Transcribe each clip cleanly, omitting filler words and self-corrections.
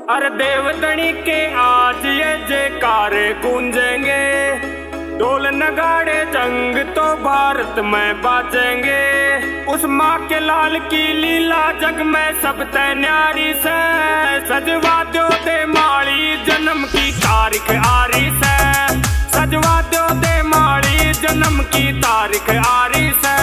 अरे देवतनी के आज ये जयकार गूंजेंगे, ढोल नगाड़े जंग तो भारत में बाजेंगे। उस माँ के लाल की लीला जग में सब तय न्यारी से, सजवा दो दे माड़ी जन्म की तारीख आरी से, सजवा दो दे माड़ी जन्म की तारीख आरी से।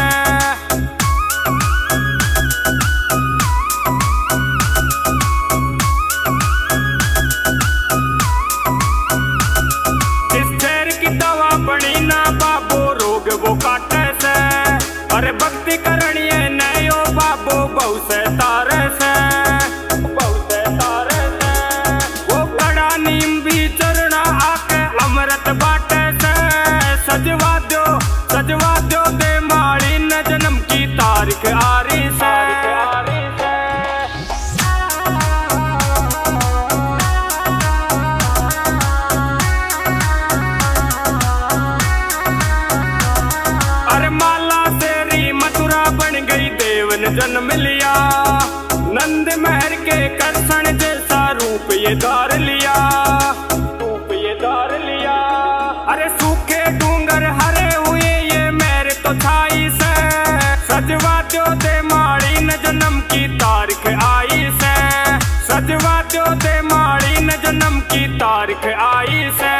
वो काटे से अरे भक्ति करनी है नयो बाबो बहु से तारे से, बहु से तारे से। वो कड़ा नीम भी चरना आके अमृत बाटे से, सजवा दो दे माड़ी न जन्म की तारीख आरी से। जन्म लिया नंद महर के कृष्ण जैसा रूप ये धार लिया, रूप ये धार लिया। अरे सूखे डूंगर हरे हुए ये मेरे तो छाई से, सजवा दो दे माड़ी न जन्म की तारीख आई से, सजवा दो दे माड़ी न जन्म की तारीख आई से।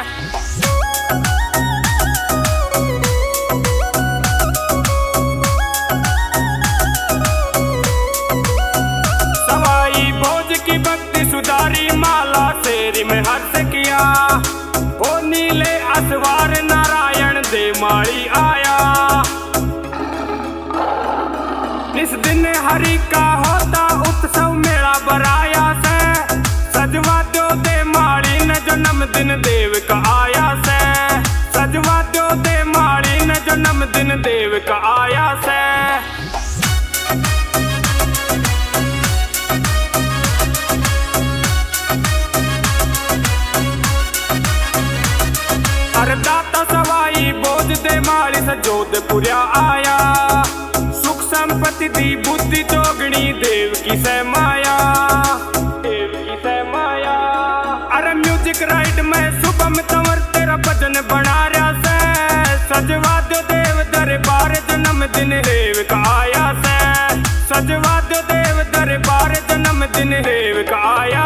सुधारी माला शेरी में हर्ष किया, वो नीले असवार नारायण दे माड़ी आया। इस दिन हरि का होता उत्सव मेला बराया से, सजवा दो दे माड़ी न जन्म दिन देव का आया से, सजवा दो दे माड़ी न जन्म दिन देव का आया से। दाता सवाई बोझ दे माली से जोधपुरिया आया, सुख संपत्ति दी बुद्धि जोगणी देव की से माया, देव की से माया। अरे म्यूजिक राइट में शुभम तंवर तेरा भजन बना रहा से, सजवा दो देव दरबार जन्म दिन देव का आया से, सजवा दो देव दरबार जन्म दिन देव का आया।